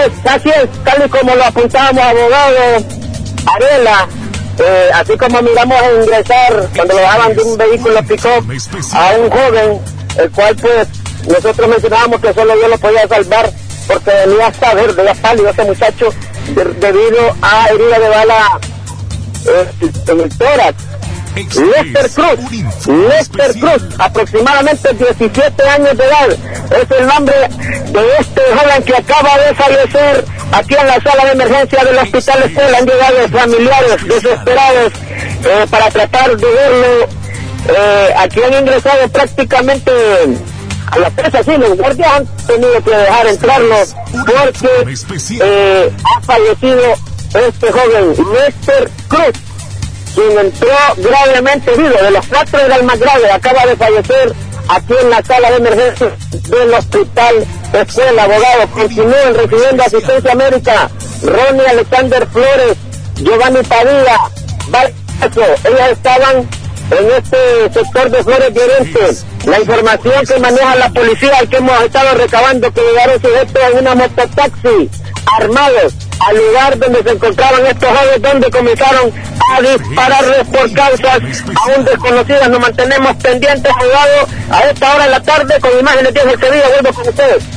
así es, tal y como lo apuntábamos, abogado Arela. Así como miramos a ingresar cuando lo bajaban de un vehículo pick-up a un joven, el cual pues nosotros mencionábamos que solo Dios lo podía salvar porque venía hasta verde, ya pálido ese muchacho debido a herida de bala en el tórax. Lester Cruz, aproximadamente 17 años de edad, es el nombre de este joven que acaba de fallecer aquí en la sala de emergencia del hospital Estela. Han llegado familiares desesperados para tratar de verlo. Aquí han ingresado prácticamente a la presa, sí, los guardias han tenido que dejar entrarlo porque ha fallecido este joven, Lester Cruz, quien entró gravemente herido. De los 4 era el más grave, acaba de fallecer aquí en la sala de emergencia del hospital Escuela. Abogado, continúen recibiendo asistencia médica Ronnie Alexander Flores, Giovanni Padilla, ellas estaban en este sector de Flores de Oriente. La información que maneja la policía y que hemos estado recabando, que llegaron sujetos en una mototaxi armados al lugar donde se encontraban estos jóvenes, donde comenzaron a dispararles por causas aún desconocidas. Nos mantenemos pendientes, abogado, a esta hora de la tarde con imágenes de Sevilla. Vuelvo con ustedes.